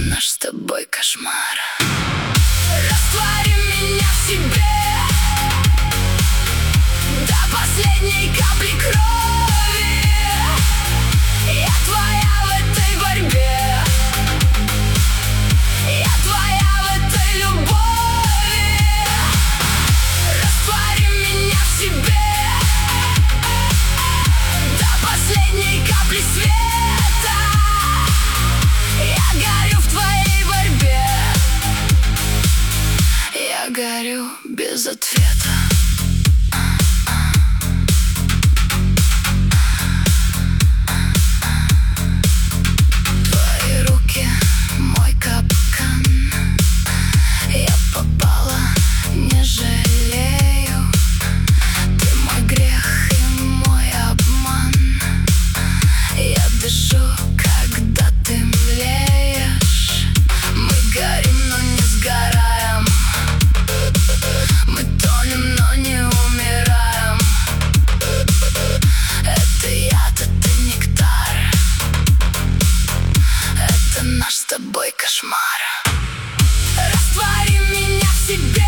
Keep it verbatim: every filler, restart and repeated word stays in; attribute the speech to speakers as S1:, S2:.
S1: наш с тобой кошмар. Раствори меня в себе до последней капли крови. Я твоя в этой борьбе, я твоя в этой любови. Раствори меня в себе до последней капли света. Я горю в твоей борьбе, я горю без ответа. Твои руки — мой капкан, я попала, не жалею. Ты мой грех и мой обман, я дышу, когда ты млеешь. Мы горим, но не сгораем, мы тонем, но не умираем. Это яд, это нектар, это наш с тобой кошмар. Раствори меня в себе